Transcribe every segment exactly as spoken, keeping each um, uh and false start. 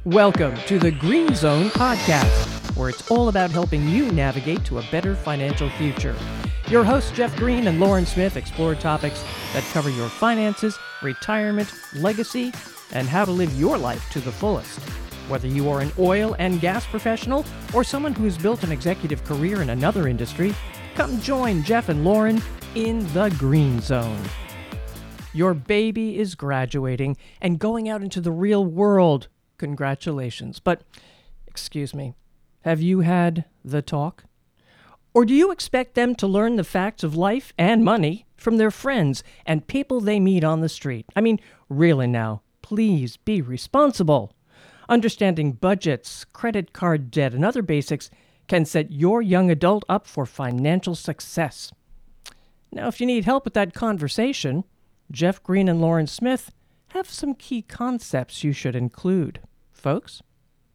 Welcome to the Green Zone Podcast, where it's all about helping you navigate to a better financial future. Your hosts, Jeff Green and Lauren Smith, explore topics that cover your finances, retirement, legacy, and how to live your life to the fullest. Whether you are an oil and gas professional or someone who's built an executive career in another industry, come join Jeff and Lauren in the Green Zone. Your baby is graduating and going out into the real world. Congratulations. But, excuse me, have you had the talk? Or do you expect them to learn the facts of life and money from their friends and people they meet on the street? I mean, really now, please be responsible. Understanding budgets, credit card debt, and other basics can set your young adult up for financial success. Now, if you need help with that conversation, Jeff Green and Lauren Smith have some key concepts you should include. Folks?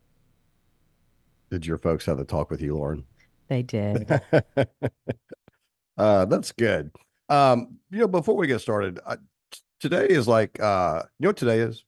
Did your folks have the talk with you, Lauren? They did. uh, that's good. Um, you know, before we get started, I, t- today is like, uh, you know what today is?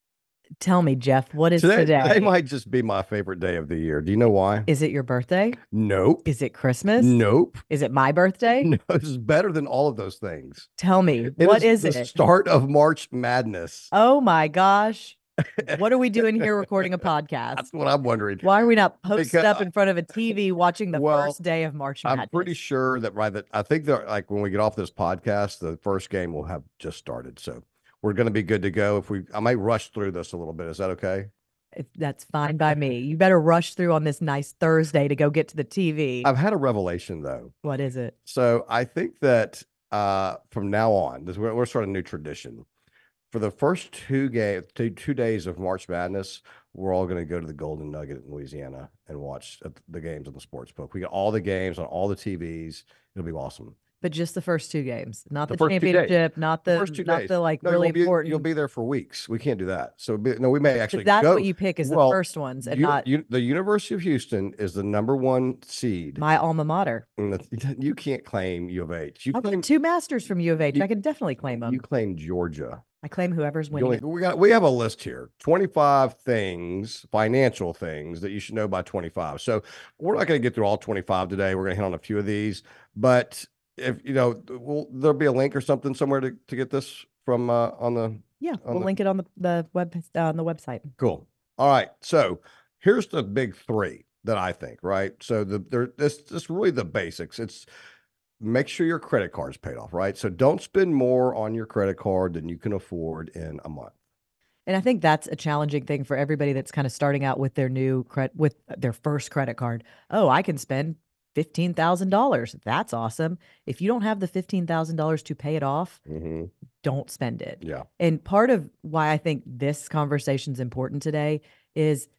Tell me, Jeff, what is Today, today? today might just be my favorite day of the year. Do you know why? Is it your birthday? Nope. Is it Christmas? Nope. Is it my birthday? No, this is better than all of those things. Tell me, It what is, the it? start of March Madness. Oh my gosh. What are we doing here recording a podcast? That's what I'm wondering. Why are we not posted Because- up in front of a T V watching the Well, first day of March Madness? I'm pretty sure that right that I think that like when we get off this podcast, the first game will have just started. So we're going to be good to go. If we, I might rush through this a little bit. Is that okay? If that's fine by me. You better rush through on this nice Thursday to go get to the T V. I've had a revelation though. What is it? So I think that uh, from now on, this we're, we're starting a new tradition. For the first two game, two, two days of March Madness, we're all going to go to the Golden Nugget in Louisiana and watch the games on the sports book. We got all the games on all the T Vs. It'll be awesome. But just the first two games, not The the, first two days. championship, not The the, first two not days. the like No, really you'll be, important. You'll be there for weeks. We can't do that. So be, no, we may actually that's go. what you pick is the Well, first ones and You- not you- the University of Houston is the number one seed. my alma mater. And the- you can't claim U of H. You I claim got two masters from U of H. you- I can definitely claim them. you claim Georgia. I claim whoever's You winning. only- we got we have a list here. twenty-five things, financial things that you should know by twenty-five. So we're not going to get through all twenty-five today. We're going to hit on a few of these, but if you know, will there'll be a link or something somewhere to, to get this from uh, on the Yeah, on we'll the- link it on the, the web uh, on the website. Cool. All right. So here's the big three that I think, right? So the there this this really the basics. It's make sure your credit card's paid off, right? So don't spend more on your credit card than you can afford in a month. And I think that's a challenging thing for everybody that's kind of starting out with their new credit with their first credit card. Oh, I can spend fifteen thousand dollars. That's awesome. If you don't have the fifteen thousand dollars to pay it off, Mm-hmm. don't spend it. Yeah. And part of why I think this conversation is important today is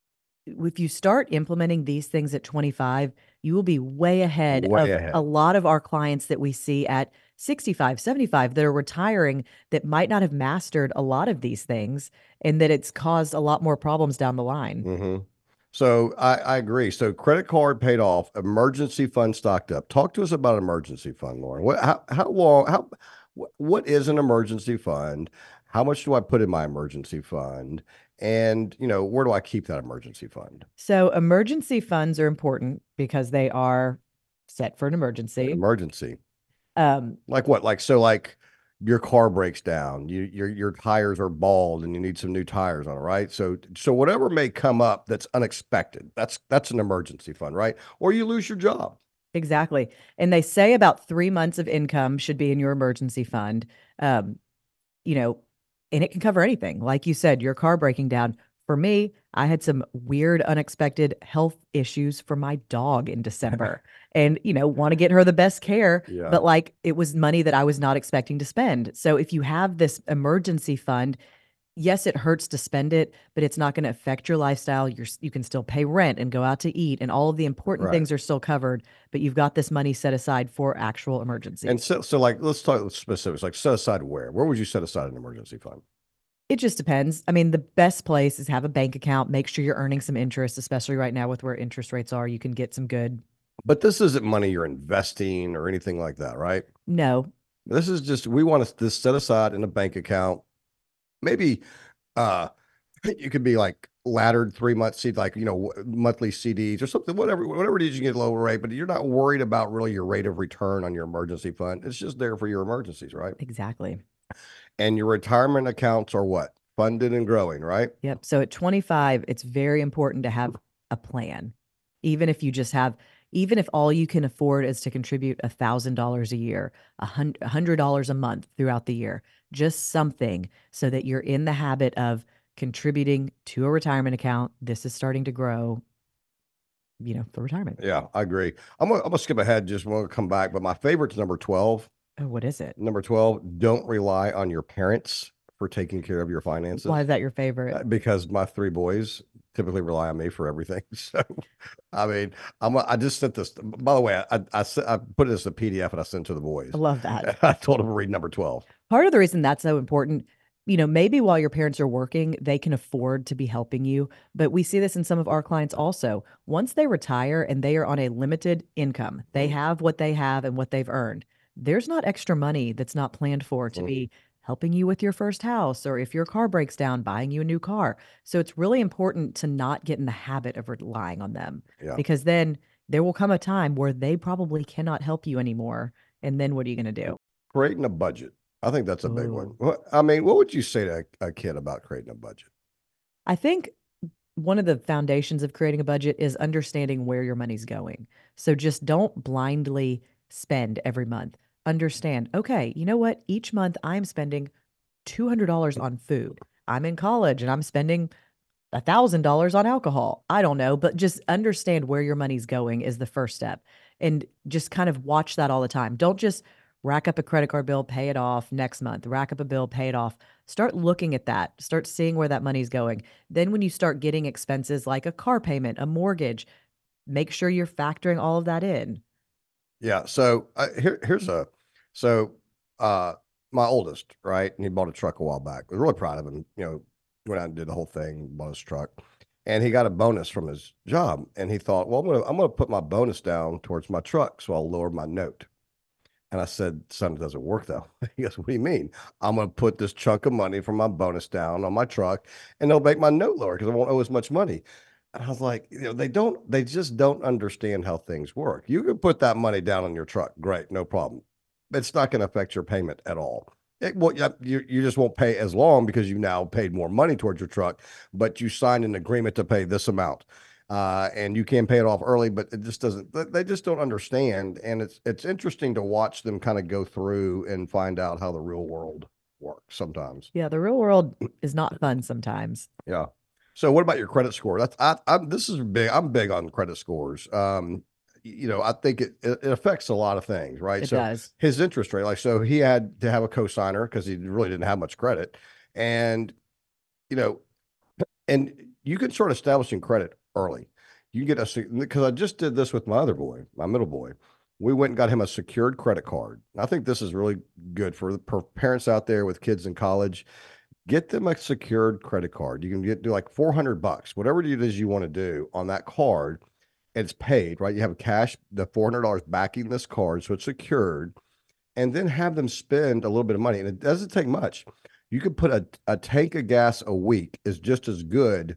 if you start implementing these things at twenty-five, you will be way ahead Way of ahead. a lot of our clients that we see at sixty-five, seventy-five that are retiring that might not have mastered a lot of these things and that it's caused a lot more problems down the line. Mm-hmm. So I, I agree. So credit card paid off, emergency fund stocked up. Talk to us about emergency fund, Lauren. What, how, how long, how, wh- what is an emergency fund? How much do I put in my emergency fund? And, you know, where do I keep that emergency fund? So emergency funds are important because they are set for an emergency. Emergency. Um, Like what? Like, so like your car breaks down, you, your, your tires are bald and you need some new tires on it, right? So, so whatever may come up that's unexpected, that's, that's an emergency fund, right? Or you lose your job. Exactly. And they say about three months of income should be in your emergency fund. Um, you know, and it can cover anything. Like you said, your car breaking down. For me, I had some weird, unexpected health issues for my dog in December and, you know, want to get her the best care, Yeah. but like it was money that I was not expecting to spend. So if you have this emergency fund, yes, it hurts to spend it, but it's not going to affect your lifestyle. You're, you can still pay rent and go out to eat, and all of the important Right. things are still covered, but you've got this money set aside for actual emergencies. And so, so like, let's talk specifics, like set aside where? Where would you set aside an emergency fund? It just depends. I mean, the best place is have a bank account. Make sure you're earning some interest, especially right now with where interest rates are. You can get some good. But this isn't money you're investing or anything like that, right? No, This is just, we want to just set aside in a bank account. Maybe uh, you could be like laddered three month C, like, you know, monthly C Ds or something, whatever, whatever it is, you get a lower rate, but you're not worried about really your rate of return on your emergency fund. It's just there for your emergencies, right? Exactly. And your retirement accounts are what? Funded and growing, right? Yep. So at twenty-five, it's very important to have a plan. Even if you just have, even if all you can afford is to contribute a thousand dollars a year, a hundred dollars a month throughout the year, just something so that you're in the habit of contributing to a retirement account. This is starting to grow, you know, for retirement. Yeah, I agree. I'm gonna, I'm gonna skip ahead, just want to come back, but my favorite's number twelve. Oh, what is it? Number twelve, don't rely on your parents for taking care of your finances. Why is that your favorite? Uh, Because my three boys typically rely on me for everything. So, I mean, I'm, I just sent this, by the way, I, I, I put it as a P D F and I sent it to the boys. I love that. I told them to read number twelve. Part of the reason that's so important, you know, maybe while your parents are working, they can afford to be helping you. But we see this in some of our clients also. Once they retire and they are on a limited income, they have what they have and what they've earned. There's not extra money that's not planned for to be helping you with your first house, or if your car breaks down, buying you a new car. So it's really important to not get in the habit of relying on them, Yeah. because then there will come a time where they probably cannot help you anymore. And then what are you going to do? Creating a budget. I think that's a big one. Ooh. What, I mean, what would you say to a, a kid about creating a budget? I think one of the foundations of creating a budget is understanding where your money's going. So just don't blindly spend every month. Understand, okay, you know what? Each month I'm spending two hundred dollars on food. I'm in college and I'm spending one thousand dollars on alcohol. I don't know, but just understand where your money's going is the first step. And just kind of watch that all the time. Don't just rack up a credit card bill, pay it off next month, rack up a bill, pay it off. Start looking at that. Start seeing where that money's going. Then when you start getting expenses like a car payment, a mortgage, make sure you're factoring all of that in. Yeah. So uh, here, here's a, so uh, my oldest, right? And he bought a truck a while back. I was really proud of him. You know, went out and did the whole thing, bought his truck, and he got a bonus from his job. And he thought, well, I'm gonna, I'm gonna put my bonus down towards my truck, so I'll lower my note. And I said, son, it doesn't work though. He goes, what do you mean? I'm gonna put this chunk of money from my bonus down on my truck, and they'll make my note lower because I won't owe as much money. And I was like, you know, they don't, they just don't understand how things work. You can put that money down on your truck. Great. No problem. It's not going to affect your payment at all. It, well, you, you just won't pay as long because you now paid more money towards your truck, but you signed an agreement to pay this amount. Uh, and you can pay it off early, but it just doesn't, they just don't understand. And it's, it's interesting to watch them kind of go through and find out how the real world works sometimes. Yeah, the real world is not fun sometimes. Yeah. So what about your credit score? That's I, I'm this is big. I'm big on credit scores. Um, you know, I think it, it affects a lot of things, right? It so does. his interest rate, like, so he had to have a cosigner because he really didn't have much credit. And, you know, and you can start establishing credit early. You get a, because I just did this with my other boy, my middle boy. We went and got him a secured credit card. I think this is really good for, for parents out there with kids in college. Get them a secured credit card. You can get do like four hundred bucks, whatever it is you want to do on that card. It's paid, right? You have cash, the four hundred dollars backing this card, so it's secured, and then have them spend a little bit of money. And it doesn't take much. You could put a, a tank of gas a week is just as good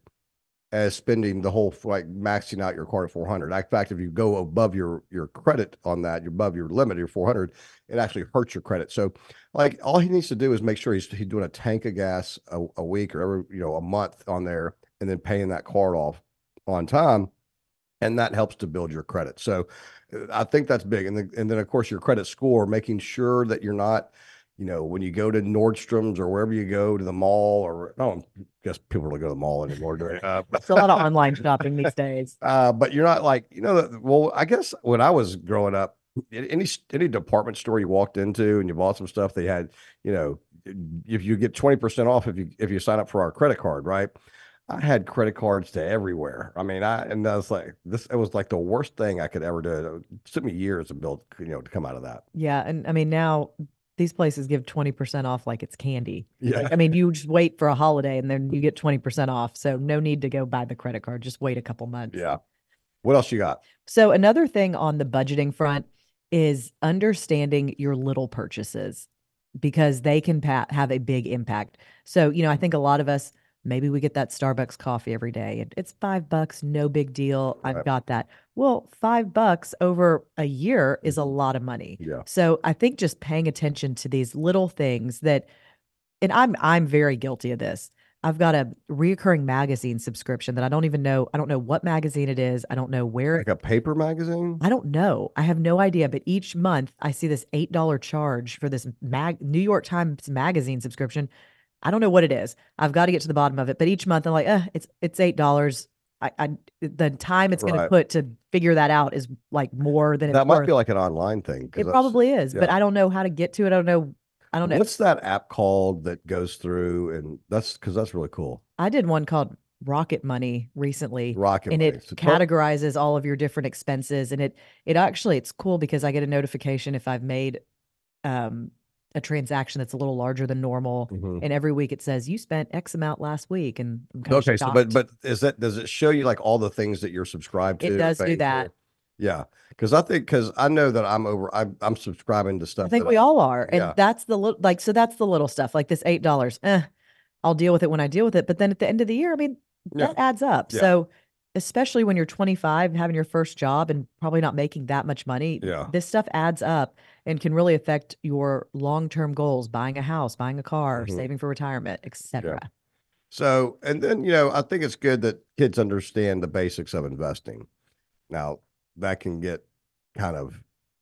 as spending the whole, like maxing out your card at four hundred. In fact, if you go above your, your credit on that, you're above your limit, your four hundred, it actually hurts your credit. So like all he needs to do is make sure he's, he's doing a tank of gas a, a week or every, you know, a month on there, and then paying that card off on time. And that helps to build your credit. So I think that's big. And then, and then of course your credit score, making sure that you're not, you know, when you go to Nordstrom's or wherever you go to the mall, or I don't guess people don't go to the mall anymore. Do uh, It's a lot of online shopping these days. Uh, but you're not like, you know, well, I guess when I was growing up, any any department store you walked into and you bought some stuff, they had, you know, if you get twenty percent off if you if you sign up for our credit card, right? I had credit cards to everywhere. I mean, I and I was like, this it was like the worst thing I could ever do. It took me years to build, you know, to come out of that. Yeah, and I mean now these places give twenty percent off like it's candy. Yeah. Like, I mean, you just wait for a holiday and then you get twenty percent off. So no need to go buy the credit card. Just wait a couple months. Yeah. What else you got? So another thing on the budgeting front is understanding your little purchases, because they can pa- have a big impact. So, you know, I think a lot of us, Maybe we get that Starbucks coffee every day and it's five bucks, no big deal. I've Right. got that. Well, five bucks over a year is a lot of money. Yeah. So I think just paying attention to these little things that, and I'm I'm very guilty of this. I've got a reoccurring magazine subscription that I don't even know. I don't know what magazine it is. I don't know where. Like a paper magazine? I don't know. I have no idea. But each month I see this eight dollar charge for this mag New York Times magazine subscription. I don't know what it is. I've got to get to the bottom of it. But each month I'm like, eh, it's it's eight dollars. I, I the time it's going Right. to put to figure that out is like more than it's That might worth. be like an online thing. 'cause It that's- probably is, but yeah. I don't know how to get to it. I don't know. I don't know. What's that app called that goes through and that's because that's really cool. I did one called Rocket Money recently. Rocket and Money. it So tell- categorizes all of your different expenses, and it it actually it's cool because I get a notification if I've made um a transaction that's a little larger than normal, Mhm. and every week it says you spent X amount last week, and I'm kind Okay, of so but shocked. but is that does it show you like all the things that you're subscribed to? It or does do paying that. for? Yeah, because I think because I know that I'm over. I'm I'm subscribing to stuff. I think that we all are, and yeah. that's the little like so that's the little stuff like this eight dollars. Eh, I'll deal with it when I deal with it, but then at the end of the year, I mean Yeah. that adds up. Yeah. So especially when you're twenty-five and having your first job and probably not making that much money, Yeah. this stuff adds up and can really affect your long-term goals, buying a house, buying a car, Mhm. saving for retirement, et cetera. So, and then, you know, I think it's good that kids understand the basics of investing. Now, that can get kind of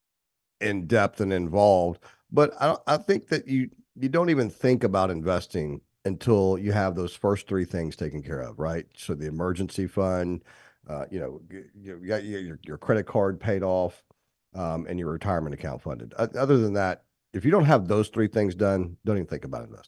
in depth and involved, but I, I think that you, you don't even think about investing until you have those first three things taken care of, right? So the emergency fund, uh, you know, you, you got your, your credit card paid off, um, and your retirement account funded. O- Other than that, if you don't have those three things done, don't even think about investing.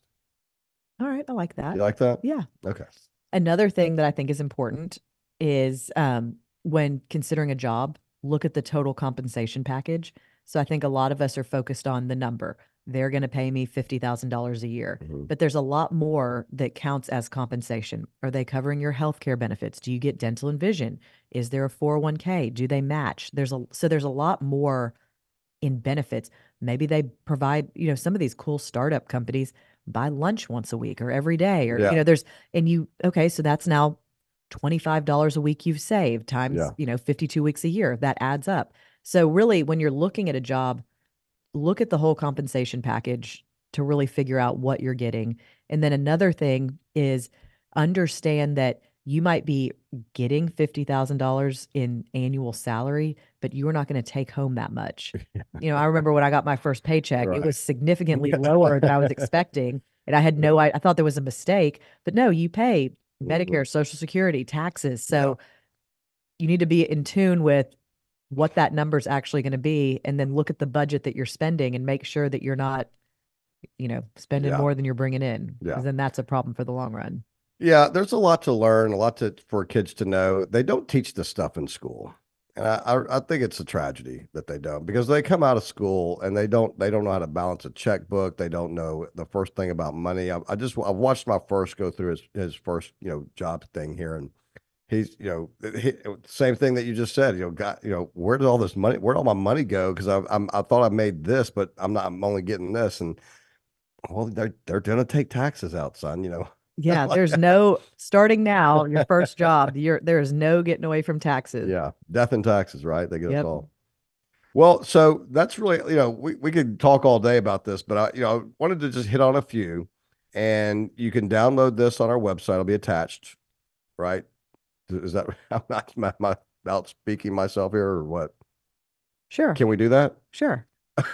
All right, I like that. You like that? Yeah. Okay. Another thing that I think is important is um, when considering a job, look at the total compensation package. So I think a lot of us are focused on the number. They're going to pay me fifty thousand dollars a year. Mhm. But there's a lot more that counts as compensation. Are they covering your health care benefits? Do you get dental and vision? Is there a four oh one k? Do they match? There's a so there's a lot more in benefits. Maybe they provide, you know, some of these cool startup companies buy lunch once a week or every day, or Yeah. you know, there's and you okay, so that's now twenty-five dollars a week you've saved times, Yeah. you know, fifty-two weeks a year. That adds up. So really when you're looking at a job, look at the whole compensation package to really figure out what you're getting. And then another thing is understand that you might be getting fifty thousand dollars in annual salary, but you're not going to take home that much. You know, I remember when I got my first paycheck, Right. it was significantly lower than I was expecting. And I had no, I, I thought there was a mistake, but no, you pay Mhm. Medicare, Social Security, taxes. So you need to be in tune with what that number is actually going to be, and then look at the budget that you're spending and make sure that you're not, you know, spending Yeah. more than you're bringing in, Yeah. because then that's a problem for the long run. Yeah, there's a lot to learn, a lot to for kids to know. They don't teach this stuff in school, and I, I I think it's a tragedy that they don't, because they come out of school and they don't they don't know how to balance a checkbook. They don't know the first thing about money. I, I just I watched my first go through his his first you know job thing here, and he's you know he, same thing that you just said. You know, got you know where did all this money where did all my money go? Because I I'm I thought I made this, but I'm not. I'm only getting this, and well, they're they're gonna take taxes out, son. You know. Yeah, Like there's that. no starting now, your first job, you're there is no getting away from taxes. Yeah, death and taxes, right? They get Yep. us all. Well, so that's really, you know, we, we could talk all day about this, but I, you know, I wanted to just hit on a few, and you can download this on our website. It'll be attached, right? Is that, I'm not, am I out speaking myself here or what? Sure. Can we do that? Sure.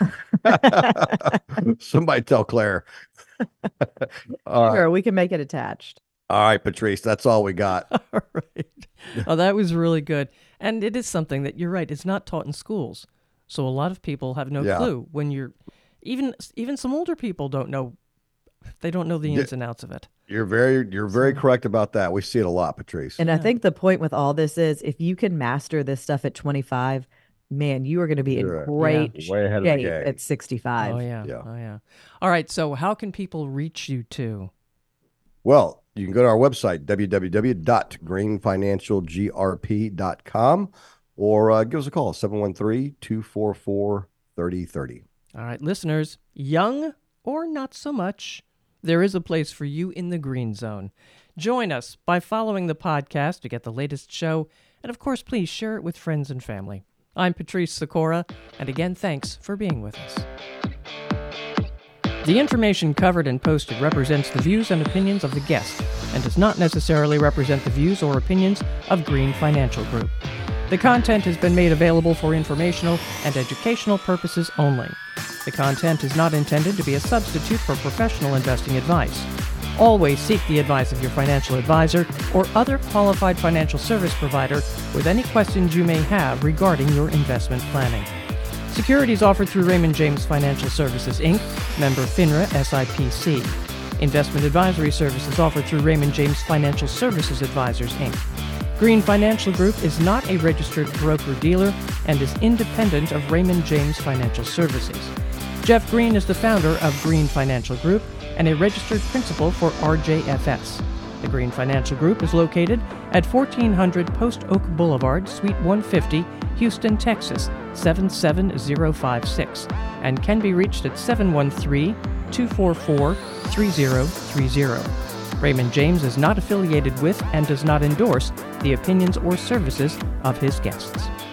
Somebody tell Claire. All right. Sure, we can make it attached. All right, Patrice, that's all we got. All right. Oh, that was really good. And it is something that you're right, it's not taught in schools. So a lot of people have no Yeah. clue when you're even even some older people don't know they don't know the Yeah. ins and outs of it. You're very, you're very So- correct about that. We see it a lot, Patrice. And I Yeah. think the point with all this is if you can master this stuff at twenty-five, man, you are going to be You're in great way ahead of the shape game. at sixty-five. Oh yeah. Yeah. Oh yeah. All right, so how can people reach you too? Well, you can go to our website, w w w dot green financial g r p dot com, or uh, give us a call, seven one three, two four four, three oh three oh. All right, listeners, young or not so much, there is a place for you in the green zone. Join us by following the podcast to get the latest show, and of course, please share it with friends and family. I'm Patrice Sikora, and again, thanks for being with us. The information covered and posted represents the views and opinions of the guest and does not necessarily represent the views or opinions of Green Financial Group. The content has been made available for informational and educational purposes only. The content is not intended to be a substitute for professional investing advice. Always seek the advice of your financial advisor or other qualified financial service provider with any questions you may have regarding your investment planning. Securities offered through Raymond James Financial Services, Incorporated, member FINRA S I P C. Investment advisory services offered through Raymond James Financial Services Advisors, Incorporated. Green Financial Group is not a registered broker-dealer and is independent of Raymond James Financial Services. Jeff Green is the founder of Green Financial Group and a registered principal for R J F S. The Green Financial Group is located at fourteen hundred Post Oak Boulevard, Suite one fifty, Houston, Texas, seven seven zero five six, and can be reached at seven one three, two four four, three zero three zero. Raymond James is not affiliated with and does not endorse the opinions or services of his guests.